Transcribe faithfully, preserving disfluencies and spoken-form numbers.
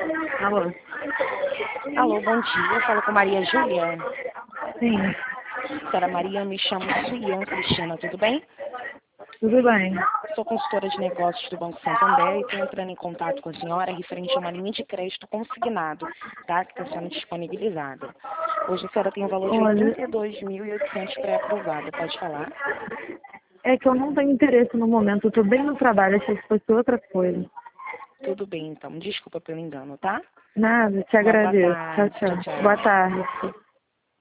Alô? Alô, bom dia. Eu falo com Maria Júlia. Sim, Senhora Maria, me chamo Suian Cristina, tudo bem? tudo bem. Sou consultora de negócios do Banco Santander e estou entrando em contato com a senhora referente a uma linha de crédito consignado, tá? Que está sendo disponibilizada. Hoje a senhora tem um valor de Olha, oitenta e dois mil e oitocentos pré-aprovado. Pode falar? é que eu não tenho interesse no momento, eu tô bem no trabalho, achei que fosse outra coisa. Tudo bem, então. Desculpa pelo engano, tá? Nada, te Uma boa agradeço. Tchau, tarde. Tchau, tchau. Boa tchau. tarde.